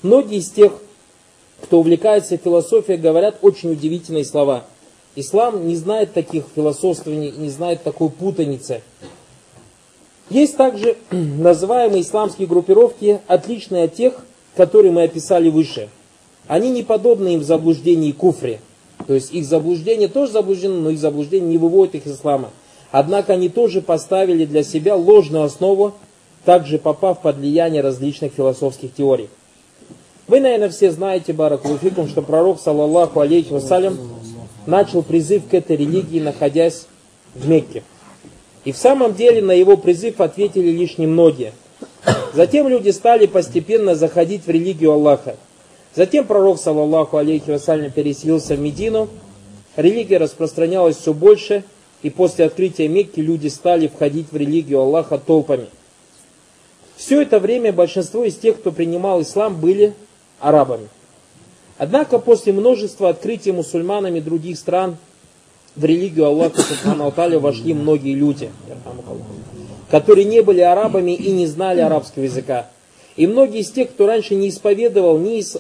Многие из тех, кто увлекается философией, говорят очень удивительные слова. Ислам не знает таких философствований, не знает такой путаницы. Есть также называемые исламские группировки, отличные от тех, которые мы описали выше. Они не подобны им в заблуждении и куфре. То есть их заблуждение тоже заблуждено, но их заблуждение не выводит их из ислама. Однако они тоже поставили для себя ложную основу, также попав под влияние различных философских теорий. Вы, наверное, все знаете, баракаллаху фикум, что пророк, саллаллаху алейхи вассалям, начал призыв к этой религии, находясь в Мекке. И в самом деле на его призыв ответили лишь немногие. Затем люди стали постепенно заходить в религию Аллаха. Затем пророк, саллаллаху алейхи вассалям, переселился в Медину. Религия распространялась все больше, и после открытия Мекки люди стали входить в религию Аллаха толпами. Все это время большинство из тех, кто принимал ислам, были арабами. Однако после множества открытий мусульманами других стран в религию Аллаха субхану ва тааля вошли многие люди, которые не были арабами и не знали арабского языка. И многие из тех, кто раньше не исповедовал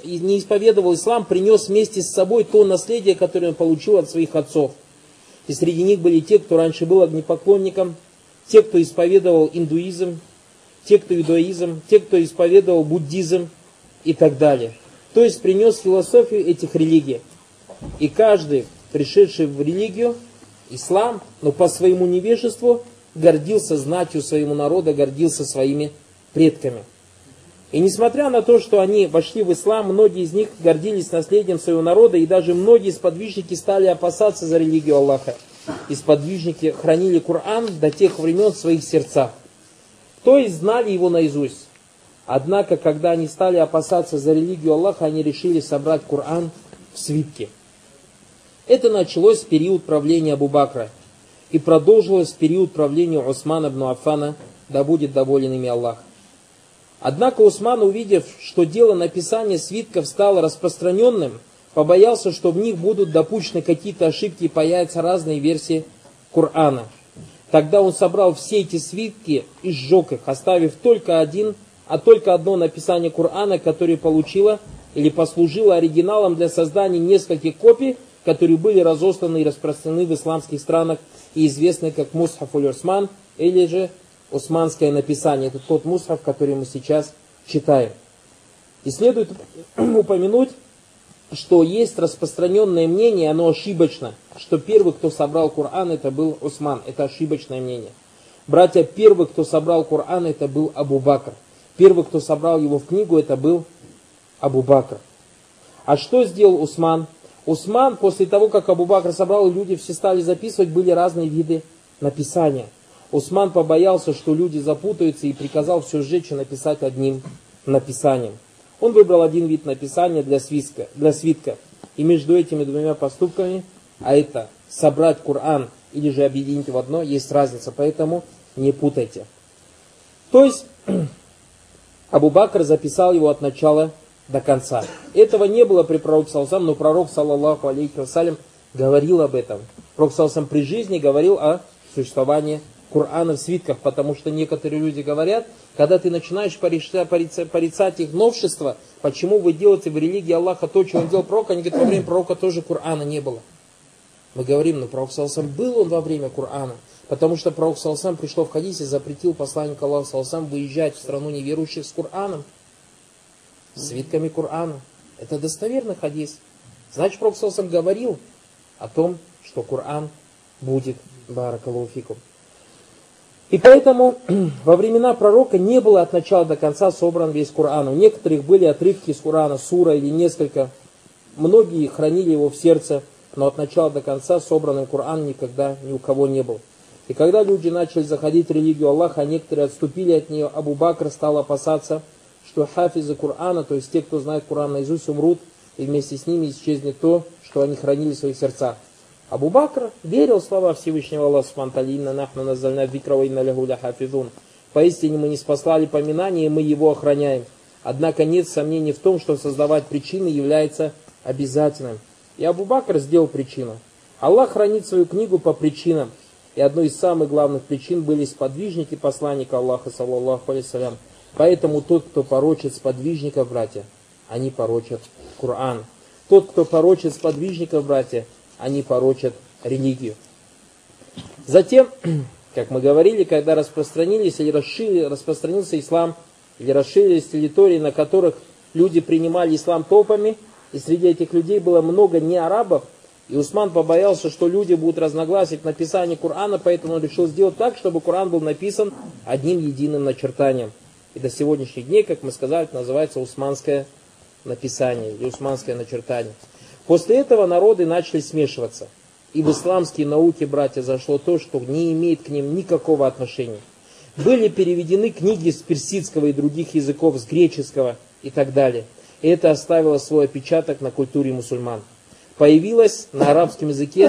ислам, принес вместе с собой то наследие, которое он получил от своих отцов. И среди них были те, кто раньше был огнепоклонником, те, кто исповедовал индуизм, те, кто иудаизм, те, кто исповедовал буддизм и так далее. То есть принес философию этих религий. И каждый, пришедший в религию, ислам, но по своему невежеству, гордился знатью своего народа, гордился своими предками. И несмотря на то, что они вошли в ислам, многие из них гордились наследием своего народа, и даже многие сподвижники стали опасаться за религию Аллаха. И сподвижники хранили Коран до тех времен в своих сердцах. То есть знали его наизусть. Однако, когда они стали опасаться за религию Аллаха, они решили собрать Коран в свитке. Это началось в период правления Абу Бакра и продолжилось в период правления Усмана ибн Аффана, да будет доволен ими Аллах. Однако Усман, увидев, что дело написания свитков стало распространенным, побоялся, что в них будут допущены какие-то ошибки и появятся разные версии Корана. Тогда он собрал все эти свитки и сжег их, оставив только одно написание Корана, которое получило или послужило оригиналом для создания нескольких копий, которые были разосланы и распространены в исламских странах и известны как Мусхаф уль-Усман или же Усманское написание. Это тот мусхаф, который мы сейчас читаем. И следует упомянуть, что есть распространенное мнение, оно ошибочно, что первый, кто собрал Коран, это был Усман. Это ошибочное мнение. Братья, первый, кто собрал Коран, это был Абу Бакр. Первый, кто собрал его в книгу, это был Абу Бакр. А что сделал Усман? Усман, после того, как Абу Бакр собрал, люди все стали записывать, были разные виды написания. Усман побоялся, что люди запутаются, и приказал все сжечь и написать одним написанием. Он выбрал один вид написания для свитка. И между этими двумя поступками, а это собрать Коран или же объединить в одно, есть разница, поэтому не путайте. То есть Абу Бакр записал его от начала до конца. Этого не было при пророке саллаллаху, но пророк саллаллаху алейхи вассалям говорил об этом. Пророк саллаллаху при жизни говорил о существовании Корана в свитках, потому что некоторые люди говорят, когда ты начинаешь порицать их новшества, почему вы делаете в религии Аллаха то, что он делал пророка, они говорят, во время пророка тоже Корана не было. Мы говорим, но пророк саллаллаху был он во время Корана, потому что пророк саллаллаху пришло в хадисе, запретил посланнику Аллаха саллаллаху выезжать в страну неверующих с Кораном, с свитками Корана. Это достоверный хадис. Значит, пророк саллаллаху говорил о том, что Коран будет, баракаллаху фикум. И поэтому во времена пророка не было от начала до конца собран весь Коран. У некоторых были отрывки из Корана, сура или несколько. Многие хранили его в сердце, но от начала до конца собранный Коран никогда ни у кого не был. И когда люди начали заходить в религию Аллаха, а некоторые отступили от нее, Абу Бакр стал опасаться, что хафизы Корана, то есть те, кто знает Коран наизусть, умрут, и вместе с ними исчезнет то, что они хранили в своих сердцах. Абу Бакр верил в слова Всевышнего Аллаха субхану ва тааля: «Инна нахну наззальна зикра ва инна лаху лахафизун». Поистине мы не спаслали поминание, и мы его охраняем. Однако нет сомнений в том, что создавать причины является обязательным. И Абу Бакр сделал причину. Аллах хранит свою книгу по причинам. И одной из самых главных причин были сподвижники посланника Аллаха, саллаллаху алейхи ва саллям. Поэтому тот, кто порочит сподвижников, братья, они порочат Коран. Тот, кто порочит сподвижников, братья, они порочат религию. Затем, как мы говорили, когда распространился ислам, или расширились территории, на которых люди принимали ислам толпами, и среди этих людей было много неарабов, и Усман побоялся, что люди будут разногласить в написании Корана, поэтому он решил сделать так, чтобы Коран был написан одним единым начертанием. И до сегодняшних дней, как мы сказали, это называется усманское написание или усманское начертание. После этого народы начали смешиваться. И в исламские науки, братья, зашло то, что не имеет к ним никакого отношения. Были переведены книги с персидского и других языков, с греческого и так далее. И это оставило свой отпечаток на культуре мусульман. Появились на арабском языке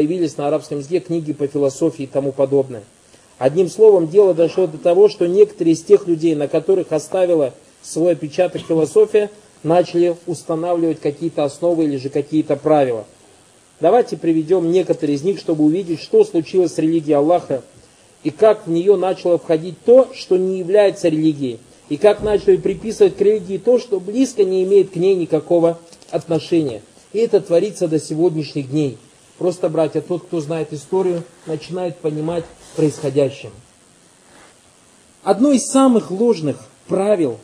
книги по философии и тому подобное. Одним словом, дело дошло до того, что некоторые из тех людей, на которых оставила свой отпечаток философия, начали устанавливать какие-то основы или же какие-то правила. Давайте приведем некоторые из них, чтобы увидеть, что случилось с религией Аллаха, и как в нее начало входить то, что не является религией, и как начали приписывать к религии то, что близко не имеет к ней никакого отношения. И это творится до сегодняшних дней. Просто, братья, тот, кто знает историю, начинает понимать происходящее. Одно из самых ложных правил,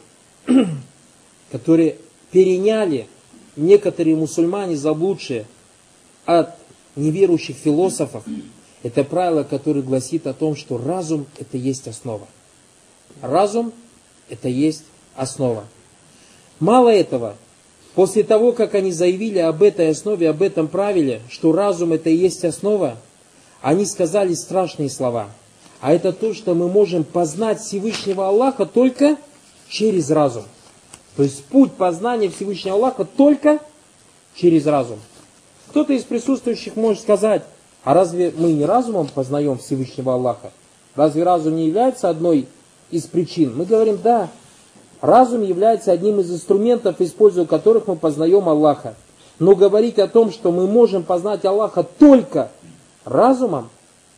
которые переняли некоторые мусульмане заблудшие от неверующих философов, это правило, которое гласит о том, что разум – это есть основа. Разум – это есть основа. Мало этого, после того, как они заявили об этой основе, об этом правиле, что разум – это и есть основа, они сказали страшные слова. А это то, что мы можем познать Всевышнего Аллаха только через разум. То есть путь познания Всевышнего Аллаха только через разум. Кто-то из присутствующих может сказать: а разве мы не разумом познаем Всевышнего Аллаха? Разве разум не является одной из причин? Мы говорим: да, разум является одним из инструментов, используя которых мы познаем Аллаха. Но говорить о том, что мы можем познать Аллаха только разумом,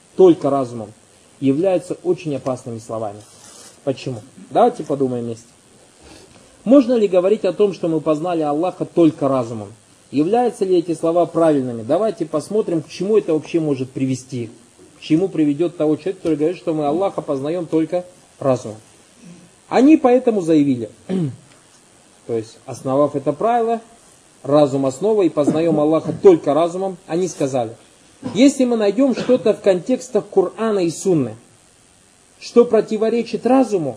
является очень опасными словами. Почему? Давайте подумаем вместе. Можно ли говорить о том, что мы познали Аллаха только разумом? Являются ли эти слова правильными? Давайте посмотрим, к чему это вообще может привести. К чему приведет того человека, который говорит, что мы Аллаха познаем только разумом. Они поэтому заявили, то есть основав это правило, разум основа и познаем Аллаха только разумом, они сказали: если мы найдем что-то в контекстах Корана и Сунны, что противоречит разуму,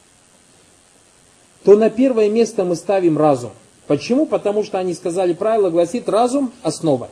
то на первое место мы ставим разум. Почему? Потому что они сказали, правило гласит: разум – основа.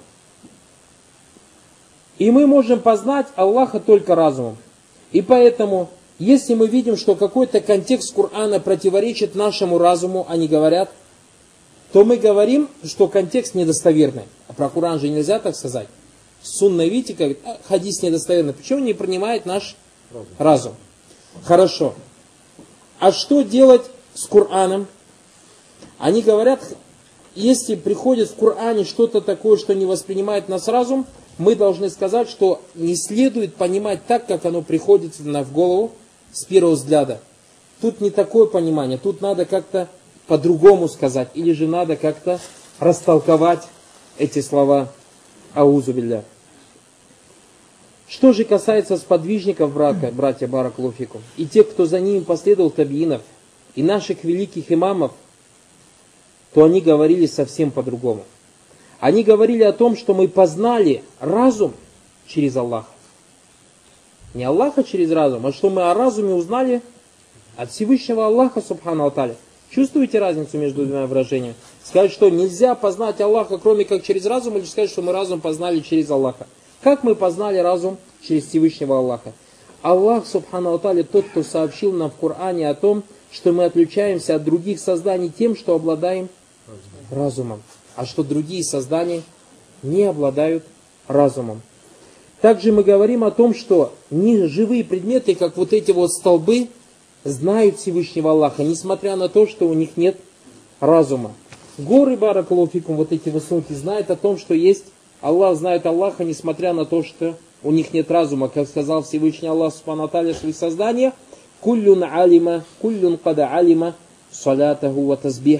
И мы можем познать Аллаха только разумом. И поэтому, если мы видим, что какой-то контекст Корана противоречит нашему разуму, они говорят, то мы говорим, что контекст недостоверный. А про Коран же нельзя так сказать. Сунна, видите, как хадис недостоверный. Почему не принимает наш разум? Хорошо. А что делать с Кораном? Они говорят, если приходит в Коране что-то такое, что не воспринимает нас разум, мы должны сказать, что не следует понимать так, как оно приходит нам в голову с первого взгляда. Тут не такое понимание, тут надо как-то по-другому сказать, или же надо как-то растолковать эти слова. Аузу билля. Что же касается сподвижников, братья баракаллаху фикум, и тех, кто за ними последовал, табиинов, и наших великих имамов, то они говорили совсем по-другому. Они говорили о том, что мы познали разум через Аллаха. Не Аллаха через разум, а что мы о разуме узнали от Всевышнего Аллаха, субхану ва-тааля. Чувствуете разницу между двумя выражениями? Сказать, что нельзя познать Аллаха, кроме как через разум, или сказать, что мы разум познали через Аллаха. Как мы познали разум через Всевышнего Аллаха? Аллах, субхану ва-тааля, тот, кто сообщил нам в Коране о том, что мы отличаемся от других созданий тем, что обладаем разумом, а что другие создания не обладают разумом. Также мы говорим о том, что не живые предметы, как вот эти вот столбы, знают Всевышнего Аллаха, несмотря на то, что у них нет разума. Горы, баракаллаху фикум, вот эти высокие, знают о том, что есть Аллах, знают Аллаха, несмотря на то, что у них нет разума. Как сказал Всевышний Аллах субхану ва тааля в своих созданиях: «Куллюн алима, куллюн када алима салятаху ва тазбиха».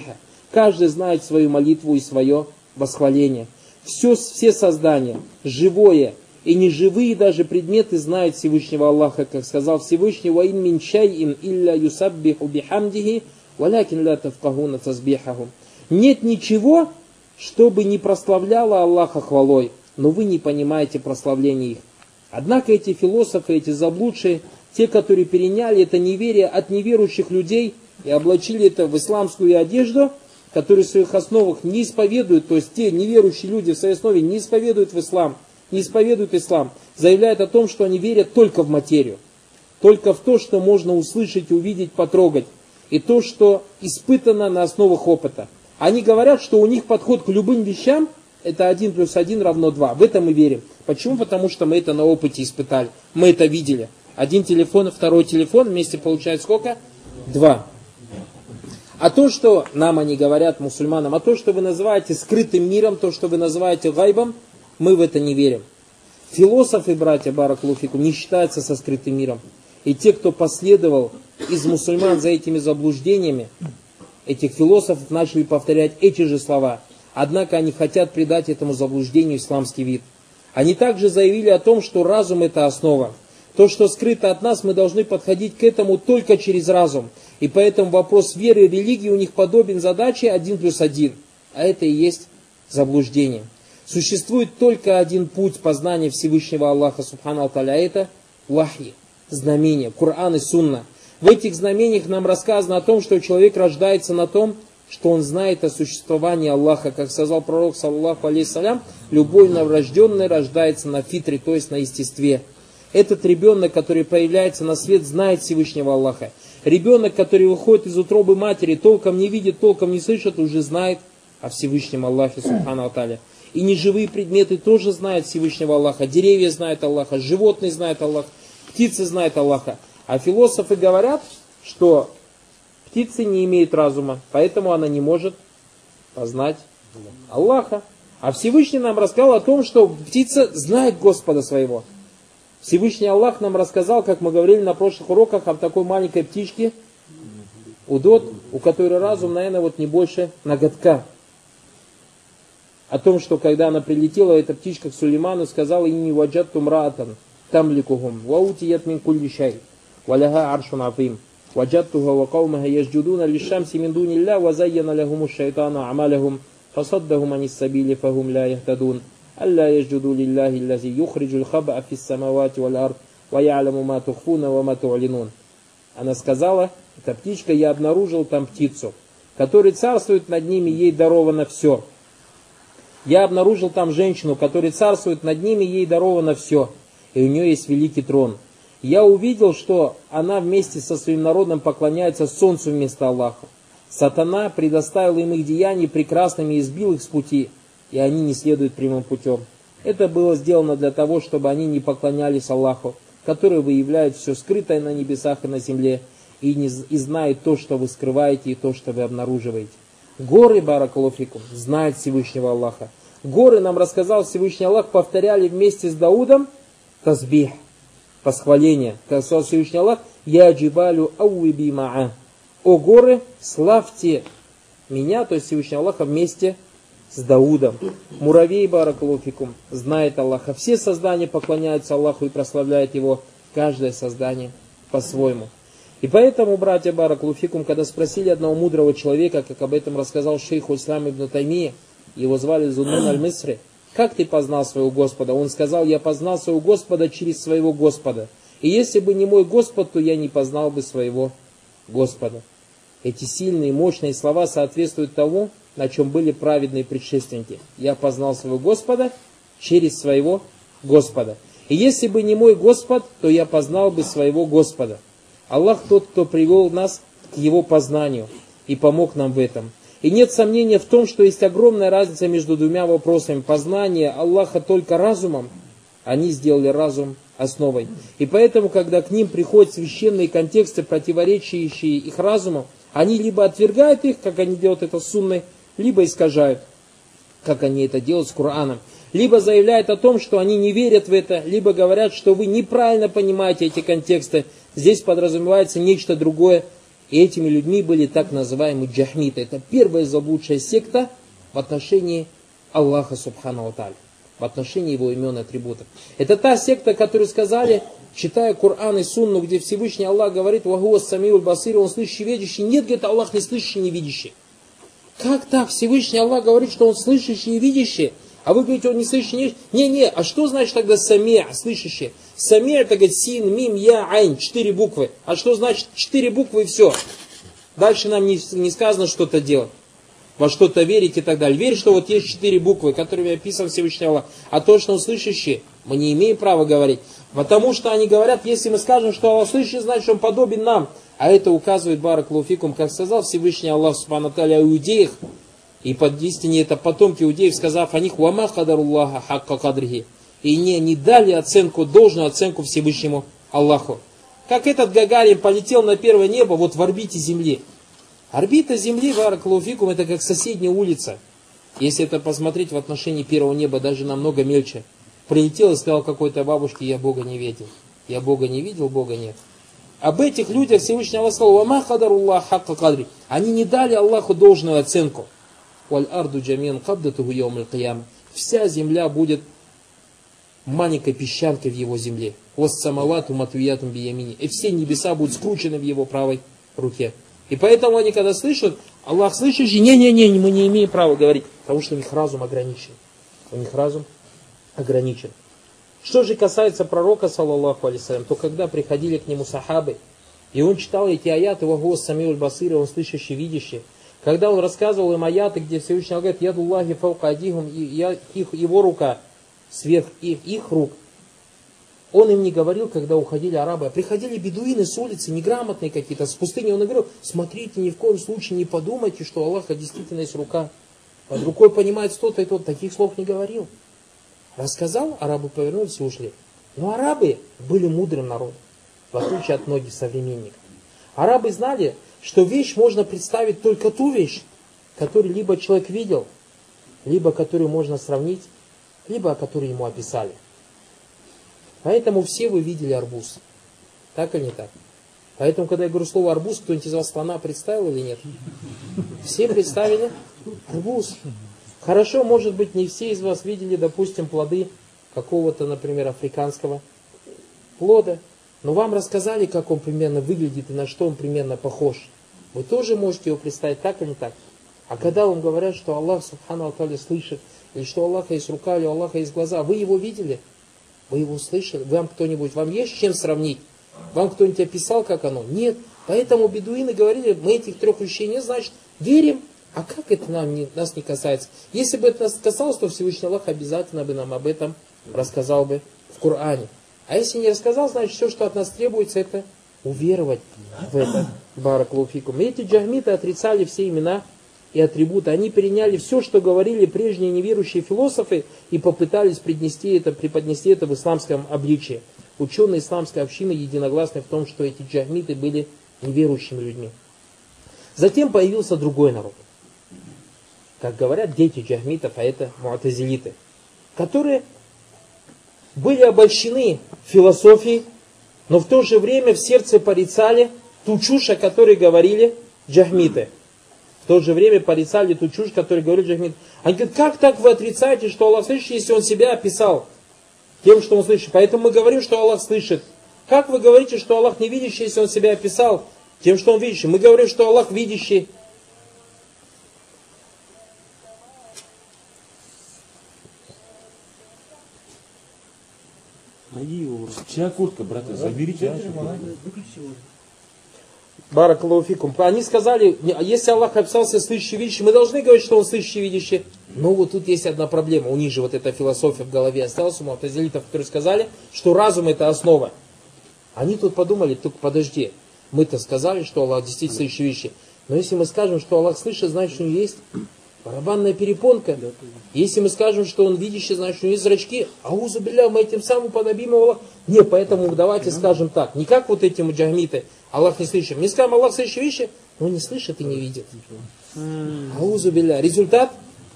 Каждый знает свою молитву и свое восхваление. Все создания, живое и неживые даже предметы знают Всевышнего Аллаха, как сказал Всевышний: «Ва ин мин шайин илля юсаббиху бихамдихи, валякин ля тафкахуна тазбихахум». Нет ничего, чтобы не прославляло Аллаха хвалой, но вы не понимаете прославления их. Однако эти философы, эти заблудшие, те, которые переняли это неверие от неверующих людей и облачили это в исламскую одежду, которые в своих основах не исповедуют, то есть те неверующие люди в своей основе не исповедуют ислам, заявляют о том, что они верят только в материю, только в то, что можно услышать, увидеть, потрогать, и то, что испытано на основах опыта. Они говорят, что у них подход к любым вещам это 1 + 1 = 2. В это мы верим. Почему? Потому что мы это на опыте испытали. Мы это видели. Один телефон, второй телефон, вместе получается сколько? 2. А то, что нам они говорят, мусульманам, а то, что вы называете скрытым миром, то, что вы называете гайбом, мы в это не верим. Философы, братья, баракалуфику, не считаются со скрытым миром. И те, кто последовал из мусульман за этими заблуждениями, этих философов начали повторять эти же слова. Однако они хотят придать этому заблуждению исламский вид. Они также заявили о том, что разум это основа. То, что скрыто от нас, мы должны подходить к этому только через разум. И поэтому вопрос веры и религии у них подобен задаче 1 + 1. А это и есть заблуждение. Существует только один путь познания Всевышнего Аллаха Субхану Тааля. Это вахи, знамения, Коран и Сунна. В этих знамениях нам рассказано о том, что человек рождается на том, что он знает о существовании Аллаха. Как сказал пророк, саллаллаху алейхиссалям, любой новорожденный рождается на фитре, то есть на естестве. Этот ребенок, который появляется на свет, знает Всевышнего Аллаха. Ребенок, который выходит из утробы матери, толком не видит, толком не слышит, уже знает о Всевышнем Аллахе Субхану Тааля. И неживые предметы тоже знают Всевышнего Аллаха. Деревья знают Аллаха, животные знают Аллаха, птицы знают Аллаха. А философы говорят, что птица не имеет разума, поэтому она не может познать Аллаха. А Всевышний нам рассказал о том, что птица знает Господа своего. Всевышний Аллах нам рассказал, как мы говорили на прошлых уроках, о такой маленькой птичке, удот, у которой разум, наверное, не больше ноготка. О том, что когда она прилетела, эта птичка к Сулейману сказала: «Инни ваджатту мраатан тамликухум, ваутият мин кулли шай, валяха аршун афим, ваджаттуха ва каумаха яжджудуна лишшамси мин дунилля, ва зайяна лахуму шайтану амалахум, фасаддахум анис сабили фахум ля яхтадун». «Алла яжджуду лиллахи лази юхриджуль хаба фис самавати валь ард, ва я'ламу ма тухфуна ва ма ту'линун». Она сказала, эта птичка: «Я обнаружил там птицу, которая царствует над ними, ей даровано все. Я обнаружил там женщину, которая царствует над ними, ей даровано все, и у нее есть великий трон. Я увидел, что она вместе со своим народом поклоняется солнцу вместо Аллаха. Сатана предоставил им их деяния прекрасными и сбил их с пути, и они не следуют прямым путем. Это было сделано для того, чтобы они не поклонялись Аллаху, который выявляет все скрытое на небесах и на земле, и знает то, что вы скрываете, и то, что вы обнаруживаете». Горы, баракалуфикум, знают Всевышнего Аллаха. Горы, нам рассказал Всевышний Аллах, повторяли вместе с Даудом тазбих, восхваление. Как сказал Всевышний Аллах: «Я джибалю ауиби ма'a». «О горы, славьте меня», то есть Всевышний Аллаха, вместе с Даудом. Муравей, баракалуфикум, знает Аллаха. Все создания поклоняются Аллаху и прославляют Его. Каждое создание по-своему. И поэтому, братья, баракалуфикум, когда спросили одного мудрого человека, как об этом рассказал шейх Ислам ибн Таймия, его звали Зуннун аль-Мисри: «Как ты познал своего Господа?» Он сказал: «Я познал своего Господа через своего Господа. И если бы не мой Господь, то я не познал бы своего Господа». Эти сильные, мощные слова соответствуют тому, на чем были праведные предшественники. Я познал своего Господа через своего Господа. И если бы не мой Господь, то я познал бы своего Господа. Аллах тот, кто привел нас к Его познанию и помог нам в этом. И нет сомнения в том, что есть огромная разница между двумя вопросами. Познание Аллаха только разумом, они сделали разум основой. И поэтому, когда к ним приходят священные контексты, противоречащие их разуму, они либо отвергают их, как они делают это с сунной, либо искажают, как они это делают с Кораном. Либо заявляют о том, что они не верят в это, либо говорят, что вы неправильно понимаете эти контексты. Здесь подразумевается нечто другое. И этими людьми были так называемые джахмиты. Это первая заблудшая секта в отношении Аллаха Субхану ва Тааля, в отношении его имен и атрибутов. Это та секта, которую сказали, читая Коран и Сунну, где Всевышний Аллах говорит: «Вахуа самиуль басир», он слышащий, видящий. Нет, говорит, Аллах не слышащий, не видящий. Как так? Всевышний Аллах говорит, что он слышащий и видящий, а вы говорите, он не слышащий, не видящий. Не, а что значит тогда самия, слышащий? Самия, это говорит син, мим, я, айн, 4 буквы. А что значит 4 буквы и все? Дальше нам не сказано что-то делать, во что-то верить и так далее. Верь, что вот есть 4 буквы, которыми описан Всевышний Аллах. А то, что он слышащий, мы не имеем права говорить. Потому что они говорят, если мы скажем, что Аллах слышащий, значит, он подобен нам. А это указывает, баракаллаху фикум, как сказал Всевышний Аллах Субхану ва Тааля о иудеях. И под истине это потомки иудеев, сказав о них: «Вама хадаруллаха хакка кадрихи». И не дали оценку, должную оценку Всевышнему Аллаху. Как этот Гагарин полетел на первое небо вот в орбите Земли. Орбита Земли, баракаллаху фикум, это как соседняя улица. Если это посмотреть в отношении первого неба, даже намного мельче. Прилетел и сказал какой-то бабушке: «Я Бога не видел». Я Бога не видел, Бога нет. Об этих людях Всевышний Аллах сказал: «Вама хадаруллах хакка кадри». Они не дали Аллаху должную оценку. «Валь арду джамиан кабдатуху яумаль кияма». Вся земля будет маленькой песчанкой в его земле. «Вос самавату матуятум биямини». И все небеса будут скручены в его правой руке. И поэтому они, когда слышат, Аллах слышащий, мы не имеем права говорить, потому что у них разум ограничен. У них разум ограничен. Что же касается пророка, саллаллаху алейхиссалям, то когда приходили к нему сахабы, и он читал эти аяты, «Вахуа самиуль басир», он слышащий, видящий, когда он рассказывал им аяты, где Всевышний говорит: «Ядуллахи фаука адихум», его рука сверх их рук, он им не говорил, когда уходили арабы, а приходили бедуины с улицы, неграмотные какие-то, с пустыни. Он говорил: смотрите, ни в коем случае не подумайте, что у Аллаха действительно есть рука. Под рукой понимает то-то и то. Таких слов не говорил. Рассказал, арабы повернулись и ушли. Но арабы были мудрым народом, в отличие от многих современников. Арабы знали, что вещь можно представить только ту вещь, которую либо человек видел, либо которую можно сравнить, либо которую ему описали. Поэтому все вы видели арбуз. Так или не так? Поэтому, когда я говорю слово арбуз, кто-нибудь из вас слона представил или нет? Все представили арбуз. Хорошо, может быть, не все из вас видели, допустим, плоды какого-то, например, африканского плода. Но вам рассказали, как он примерно выглядит и на что он примерно похож. Вы тоже можете его представить, так или не так? А когда вам говорят, что Аллах Субхану ва Тааля слышит, или что у Аллаха есть рука, или у Аллаха есть глаза, вы его видели? Вы его слышали? Вам есть с чем сравнить? Вам кто-нибудь описал, как оно? Нет. Поэтому бедуины говорили: мы этих 3 вещей не, значит, верим. А как это нас не касается? Если бы это нас касалось, то Всевышний Аллах обязательно бы нам об этом рассказал бы в Коране. А если не рассказал, значит, все, что от нас требуется, это уверовать в это. Баракаллаху фикум. И эти джахмиты отрицали все имена и атрибуты. Они переняли все, что говорили прежние неверующие философы, и попытались преподнести это в исламском обличии. Ученые исламской общины единогласны в том, что эти джахмиты были неверующими людьми. Затем появился другой народ. Как говорят, дети джахмитов, а это муатазилиты, которые были обольщены философией, но в то же время в сердце порицали ту чушь, о которой говорили джахмиты. В то же время порицали ту чушь, которую говорили джахмиты. Они говорят: как так вы отрицаете, что Аллах слышит, если Он себя описал тем, что Он слышит? Поэтому мы говорим, что Аллах слышит. Как вы говорите, что Аллах не видящий, если Он себя описал тем, что Он видящий? Мы говорим, что Аллах видящий. Чья куртка, брата? Заберите. Баракаллаху фикум. Они сказали: если Аллах описался слышащий, видящий, мы должны говорить, что Он слышащий, видящий. Но вот тут есть одна проблема. У них же вот эта философия в голове осталась, у муатазилитов, которые сказали, что разум это основа. Они тут подумали: только подожди, мы-то сказали, что Аллах действительно слышащий, видящий. Но если мы скажем, что Аллах слышит, значит, у него есть барабанная перепонка. Если мы скажем, что Он видящий, значит, у него есть зрачки. Аузу билля, мы этим самым подобим Аллах. Не, поэтому давайте скажем так. Не как вот эти муджахмиты. Аллах не слышит. Мы скажем: Аллах слышит вещи, но не слышит и не видит. Аузу билля. Результат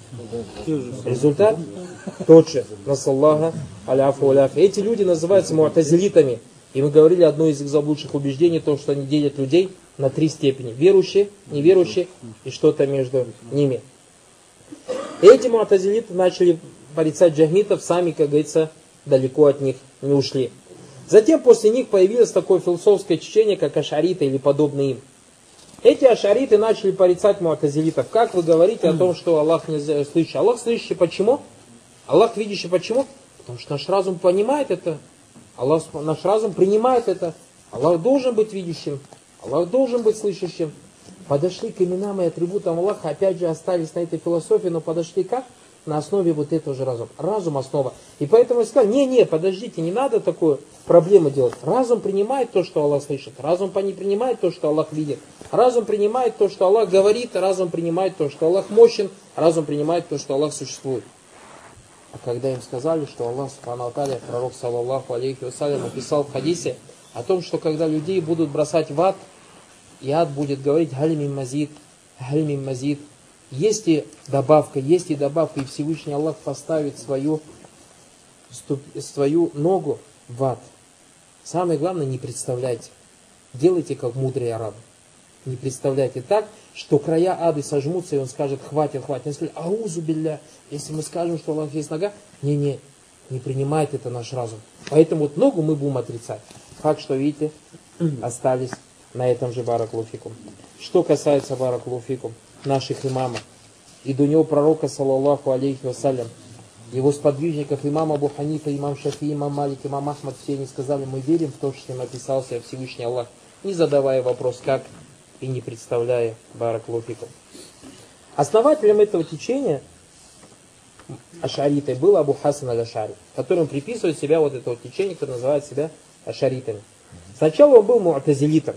тот же. Насаллаха аляфу аляфу. Эти люди называются муатазилитами. И мы говорили, одно из их заблудших убеждений, то, что они делят людей на 3 степени. Верующие, неверующие и что-то между ними. Эти муатазилиты начали порицать джахмитов, сами, как говорится, далеко от них не ушли. Затем после них появилось такое философское течение, как ашариты или подобные им. Эти ашариты начали порицать муатазилитов. Как вы говорите о том, что Аллах не слышит? Аллах слышащий почему? Аллах видящий почему? Потому что наш разум понимает это. Наш разум принимает это. Аллах должен быть видящим. Аллах должен быть слышащим. Подошли к именам и атрибутам Аллаха, опять же остались на этой философии, но подошли как? На основе вот этого же разума. Разум основа. И поэтому я сказал, подождите, не надо такую проблему делать. Разум принимает то, что Аллах слышит. Разум не принимает то, что Аллах видит. Разум принимает то, что Аллах говорит. Разум принимает то, что Аллах мощен. Разум принимает то, что Аллах существует. А когда им сказали, что Аллах, субхану ва тааля, пророк, саллаллаху алейхи вассалям, написал в хадисе о том, что когда людей будут бросать в ад, и ад будет говорить «Халь мин мазид, халь мин мазид». Есть и добавка, и Всевышний Аллах поставит свою ногу в ад. Самое главное, не представляйте. Делайте, как мудрые арабы. Не представляйте так, что края ада сожмутся, и он скажет «хватит». Он скажет «аузу билля». Если мы скажем, что Аллах есть нога, не принимает это наш разум. Поэтому вот ногу мы будем отрицать. Факт, что видите, остались на этом же баракаллаху фикум. Что касается баракаллаху фикум наших имамов и до него пророка, саллаллаху алейхи вассалям, его сподвижников, имам Абу Ханифа, имам Шафи, имам Малик, имам Ахмад, все они сказали, мы верим в то, что им описался Всевышний Аллах, не задавая вопрос как и не представляя баракаллаху фикум. Основателем этого течения ашаритой был Абу Хасан аль-Ашари, которым приписывает себя вот это вот течение, которое называет себя ашаритами. Сначала он был муатазилитом,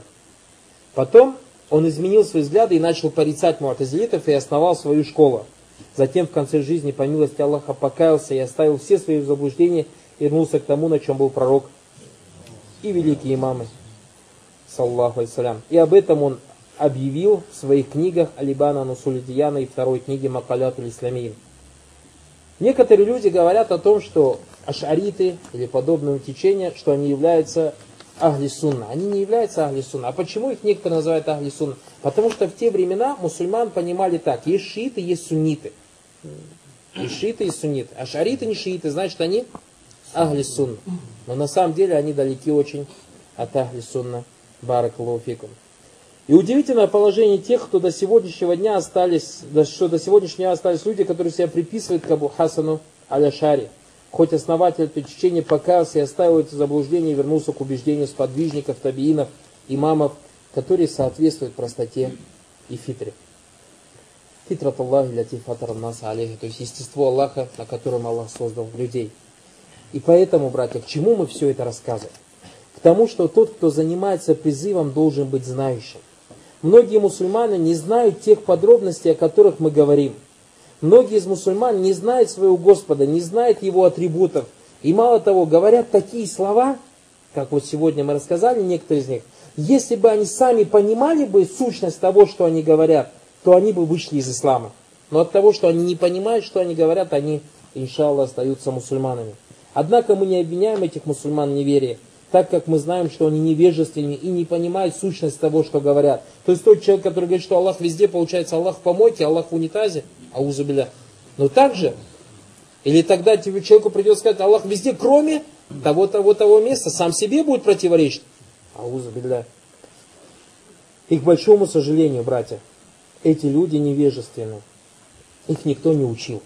потом он изменил свои взгляды и начал порицать муатазилитов и основал свою школу. Затем в конце жизни, по милости Аллаха, покаялся и оставил все свои заблуждения и вернулся к тому, на чем был пророк и великие имамы, саллаллаху алейхи. И об этом он объявил в своих книгах Алибана Нусуль Дияна и второй книге Макалятуль Исламиин. Некоторые люди говорят о том, что ашариты или подобные течения, что они являются ахли сунна. Они не являются ахли сунна. А почему их некоторые называют ахли сунна? Потому что в те времена мусульман понимали так: есть шииты, есть сунниты. Есть шииты и сунниты. А шариты не шииты, значит они ахли сунна. Но на самом деле они далеки очень от ахли сунна. Баракаллаху фикум. И удивительное положение тех, кто до сегодняшнего дня остались люди, которые себя приписывают к Абу Хасану аль-Ашари. Хоть основатель этого течения покаялся и оставил это заблуждение и вернулся к убеждению сподвижников, табиинов, имамов, которые соответствуют простоте и фитре. Фитрат Аллахи ляти фатаран наса алейхи, то есть естество Аллаха, на котором Аллах создал людей. И поэтому, братья, к чему мы все это рассказываем? К тому, что тот, кто занимается призывом, должен быть знающим. Многие мусульмане не знают тех подробностей, о которых мы говорим. Многие из мусульман не знают своего Господа, не знают Его атрибутов. И мало того, говорят такие слова, как вот сегодня мы рассказали, некоторые из них. Если бы они сами понимали бы сущность того, что они говорят, то они бы вышли из ислама. Но от того, что они не понимают, что они говорят, они, иншаллах, остаются мусульманами. Однако мы не обвиняем этих мусульман в неверии, так как мы знаем, что они невежественны и не понимают сущность того, что говорят. То есть тот человек, который говорит, что Аллах везде, получается Аллах в помойке, Аллах в унитазе, аузу билля. Но также, или тогда человеку придется сказать, Аллах везде, кроме того места, сам себе будет противоречить. Аузу билля. И к большому сожалению, братья, эти люди невежественны. Их никто не учил.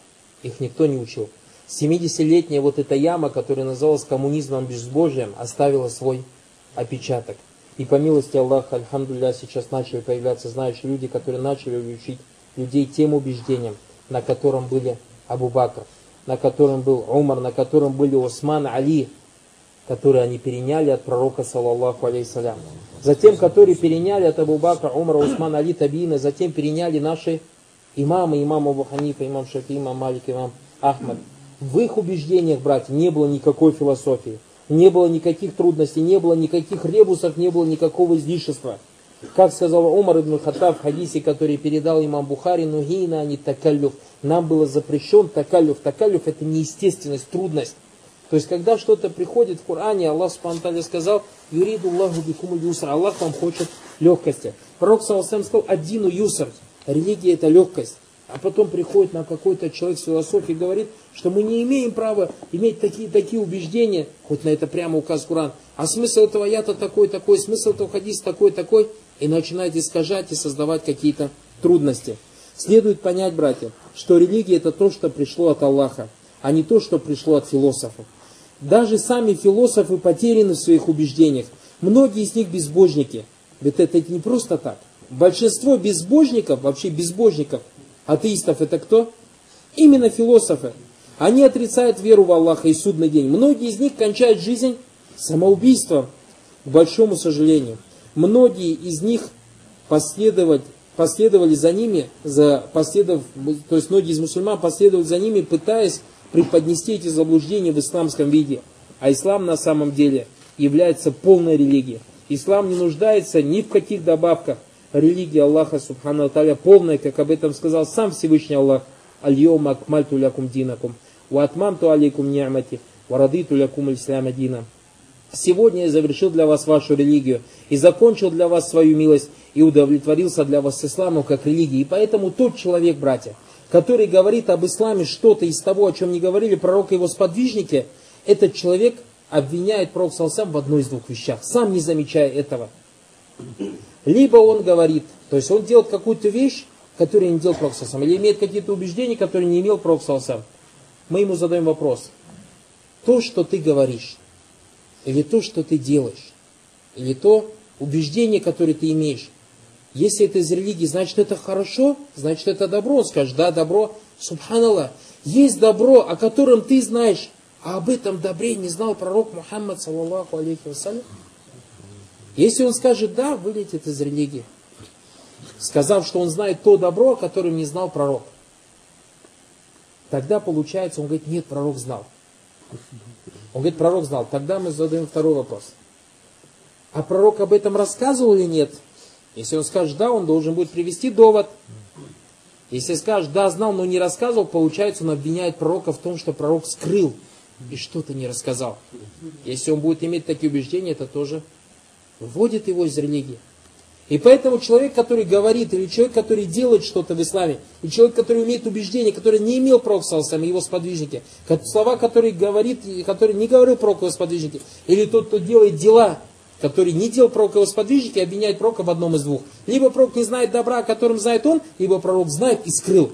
70-летняя вот эта яма, которая называлась коммунизмом безбожием, оставила свой отпечаток. И по милости Аллаха, альхамдулилля, сейчас начали появляться знающие люди, которые начали учить людей тем убеждениям, на котором были Абу Бакр, на котором был Умар, на котором были Усман, Али, которые они переняли от пророка, саллаллаху алейхи. Затем, которые переняли от Абу Бакра, Умара, Усмана, Али, табиина, затем переняли наши имамы, имам Абу Ханифа, имам Шафи, имам Малик, имам Ахмад. В их убеждениях, братья, не было никакой философии, не было никаких трудностей, не было никаких ребусов, не было никакого излишества. Как сказал Умар ибн Хаттаб в хадисе, который передал имам Бухари, нухийна ани такаллюф. Нам было запрещен такаллюф. Такаллюф — это неестественность, трудность. То есть, когда что-то приходит в Коране, Аллах субхану ва тааля сказал, юриду Аллаху бикумуль юсра. Аллах вам хочет легкости. Пророк ﷺ сказал: «Аддину юср». Религия это легкость. А потом приходит нам какой-то человек с философией и говорит, что мы не имеем права иметь такие убеждения, хоть на это прямо указ Коран. А смысл этого аята такой, смысл этого хадиса такой, и начинает искажать и создавать какие-то трудности. Следует понять, братья, что религия это то, что пришло от Аллаха, а не то, что пришло от философов. Даже сами философы потеряны в своих убеждениях. Многие из них безбожники. Ведь это не просто так. Большинство безбожников, вообще безбожников, атеистов это кто? Именно философы. Они отрицают веру в Аллаха и судный день. Многие из них кончают жизнь самоубийством, к большому сожалению. Многие из них последовали за ними, то есть многие из мусульман последовали за ними, пытаясь преподнести эти заблуждения в исламском виде. А ислам на самом деле является полной религией. Ислам не нуждается ни в каких добавках. Религия Аллаха Субхану ва Тааля полная, как об этом сказал сам Всевышний Аллах: «Аль-йома акмальту лякум динакум, ва атмамту алейкум ни'мати, ва радиту лякум аль-исляма дина». Сегодня я завершил для вас вашу религию и закончил для вас свою милость и удовлетворился для вас исламом как религией. И поэтому тот человек, братья, который говорит об исламе что-то из того, о чем не говорили пророк и его сподвижники, этот человек обвиняет пророка ﷺ в одной из двух вещах, сам не замечая этого. Либо он говорит, то есть он делает какую-то вещь, которую не делал пророк ﷺ, или имеет какие-то убеждения, которые не имел пророк ﷺ. Мы ему задаем вопрос: то, что ты говоришь, или то, что ты делаешь, или то убеждение, которое ты имеешь, если это из религии, значит это хорошо, значит это добро. Он скажет: да, добро, субханаллах. Есть добро, о котором ты знаешь, а об этом добре не знал пророк Мухаммад, саллаллаху алейхи вассалям. Если он скажет да, вылетит из религии, сказав, что он знает то добро, о котором не знал пророк. Тогда получается, он говорит: нет, пророк знал. Он говорит: пророк знал. Тогда мы задаем второй вопрос: а пророк об этом рассказывал или нет? Если он скажет да, он должен будет привести довод. Если скажет да, знал, но не рассказывал, получается, он обвиняет пророка в том, что пророк скрыл и что-то не рассказал. Если он будет иметь такие убеждения, это тоже выводит его из религии. И поэтому человек, который говорит, или человек, который делает что-то в исламе, и человек, который имеет убеждения, который не имел пророка саллаллаху алейхи ва саллям, его сподвижники, слова, которые говорит, который не говорил пророк и его сподвижники, или тот, кто делает дела, который не делал пророк и его сподвижники, обвиняет пророка в одном из двух. Либо пророк не знает добра, о котором знает он, либо пророк знает и скрыл.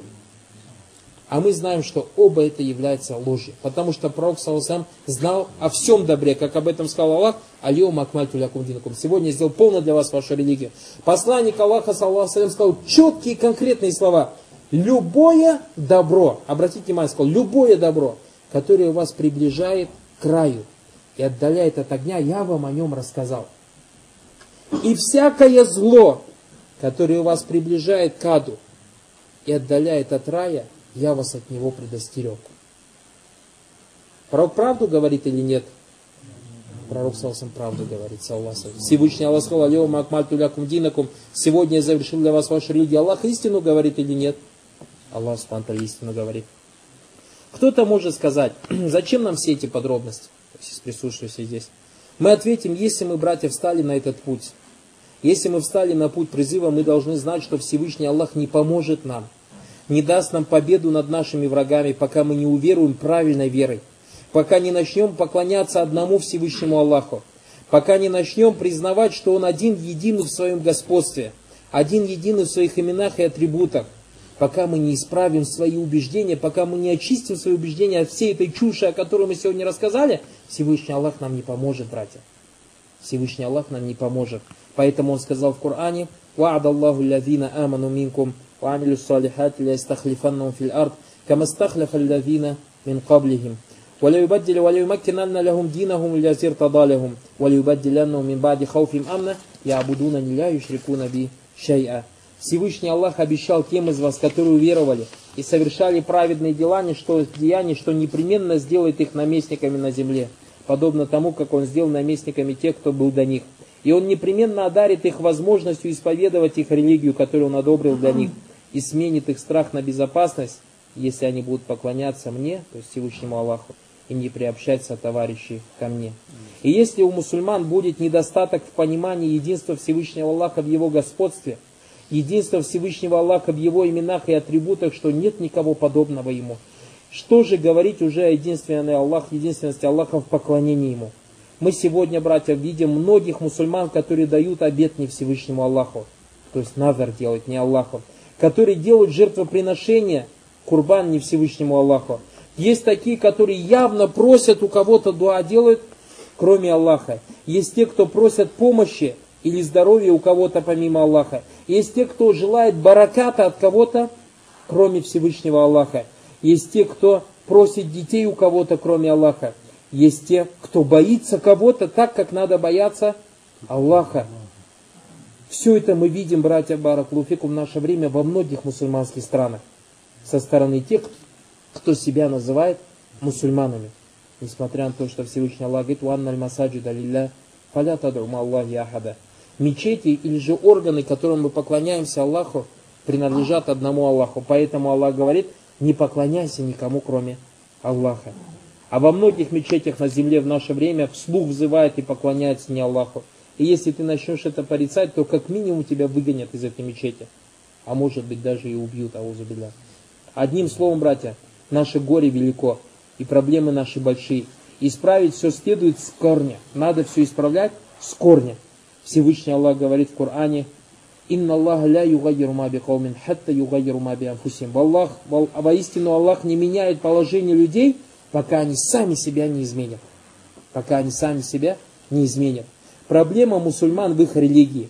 А мы знаем, что оба это является ложью. Потому что пророк саллаллаху алейхи ва саллям знал о всем добре, как об этом сказал Аллах: «Аль-йома акмальту лякум динакум». Сегодня я сделал полно для вас вашу религию. Посланник Аллаха саллаллаху алейхи ва саллям сказал четкие конкретные слова: любое добро, обратите внимание, сказал, любое добро, которое вас приближает к краю и отдаляет от огня, я вам о нем рассказал. И всякое зло, которое вас приближает к аду и отдаляет от рая, я вас от него предостерег. Пророк правду говорит или нет? Пророк саллаллаху правду говорит, саллаллаху алейхи. Всевышний Аллах сказал: «Аль-йома акмальту лякум динакум». Сегодня я завершил для вас вашу религию. Аллах истину говорит или нет? Аллах субхану ва тааля истину говорит. Кто-то может сказать: зачем нам все эти подробности, то есть из присутствующих здесь? Мы ответим: если мы, братья, встали на этот путь, если мы встали на путь призыва, мы должны знать, что Всевышний Аллах не поможет нам, не даст нам победу над нашими врагами, пока мы не уверуем правильной верой, пока не начнем поклоняться одному Всевышнему Аллаху, пока не начнем признавать, что Он один единый в своем господстве, один единый в своих именах и атрибутах, пока мы не исправим свои убеждения, пока мы не очистим свои убеждения от всей этой чуши, о которой мы сегодня рассказали, Всевышний Аллах нам не поможет, братья. Всевышний Аллах нам не поможет. Поэтому Он сказал в Коране: «Ва'ада Аллаху аллазина аману минкум وعملوا الصالحات ليستخلفنهم في الأرض كما استخلف الذين من قبلهم وليمكنن لهم دينهم الذي ارتضى لهم وليبدلنهم من بعد خوفهم أمنا يعبدونني لا يشركون بي شيئا». Всевышний Аллах обещал тем из вас, которые уверовали и совершали праведные деяния, что непременно сделает их наместниками на земле, подобно тому, как Он сделал наместниками тех, кто был до них. И Он непременно одарит их возможностью исповедовать их религию, которую Он одобрил для них, и сменит их страх на безопасность, если они будут поклоняться мне, то есть Всевышнему Аллаху, и не приобщать сотоварищей ко мне. И если у мусульман будет недостаток в понимании единства Всевышнего Аллаха в Его господстве, единства Всевышнего Аллаха в Его именах и атрибутах, что нет никого подобного Ему, что же говорить уже о единственности Аллаха в поклонении Ему? Мы сегодня, братья, видим многих мусульман, которые дают обет не Всевышнему Аллаху, то есть назар делать не Аллаху, которые делают жертвоприношения, курбан не Всевышнему Аллаху. Есть такие, которые явно просят у кого-то дуа делают, кроме Аллаха. Есть те, кто просят помощи или здоровья у кого-то помимо Аллаха. Есть те, кто желает бараката от кого-то, кроме Всевышнего Аллаха. Есть те, кто просит детей у кого-то, кроме Аллаха. Есть те, кто боится кого-то так, как надо бояться Аллаха. Все это мы видим, братья баракаллаху фикум, в наше время во многих мусульманских странах. Со стороны тех, кто себя называет мусульманами. Несмотря на то, что Всевышний Аллах говорит: «Уанналь масаджида лилля, фаля тад'у ма'аллахи ахада». Мечети или же органы, которым мы поклоняемся Аллаху, принадлежат одному Аллаху. Поэтому Аллах говорит: не поклоняйся никому, кроме Аллаха. А во многих мечетях на земле в наше время вслух взывает и поклоняется не Аллаху. И если ты начнешь это порицать, то как минимум тебя выгонят из этой мечети. А может быть даже и убьют, аузу билля. Одним словом, братья, наше горе велико. И проблемы наши большие. Исправить все следует с корня. Надо все исправлять с корня. Всевышний Аллах говорит в Коране: «Инна Аллаха ля югайру ма би каумин, хатта югайру ма би анфусихим». Воистину Аллах не меняет положение людей, пока они сами себя не изменят. Пока они сами себя не изменят. Проблема мусульман в их религии,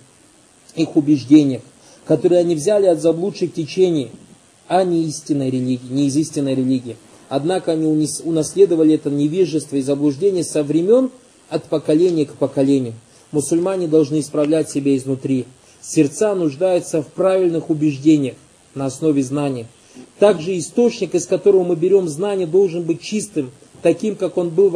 их убеждениях, которые они взяли от заблудших течений, а не истинной религии, не из истинной религии. Однако они унаследовали это невежество и заблуждение со времен от поколения к поколению. Мусульмане должны исправлять себя изнутри. Сердца нуждаются в правильных убеждениях на основе знания. Также источник, из которого мы берем знания, должен быть чистым, таким, как он был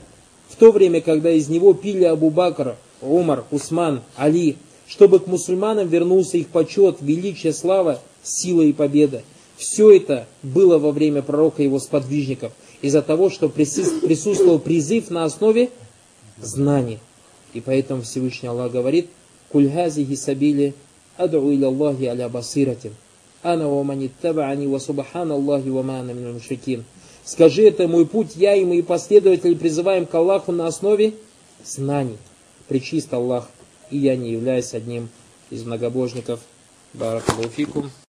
в то время, когда из него пили Абу Бакр, Умар, Усман, Али, чтобы к мусульманам вернулся их почет, величие, слава, сила и победа. Все это было во время пророка и его сподвижников, из-за того, что присутствовал призыв на основе знаний. И поэтому Всевышний Аллах говорит: «Куль хазихи сабили аду иля Аллахи аля басиратин, ана ва маниттабаани ва субхан Аллахи ва ма ана миналь мушрикин». Скажи, это мой путь, я и мои последователи призываем к Аллаху на основе знаний. Пречист Аллах, и я не являюсь одним из многобожников. Баракаллаху фикум.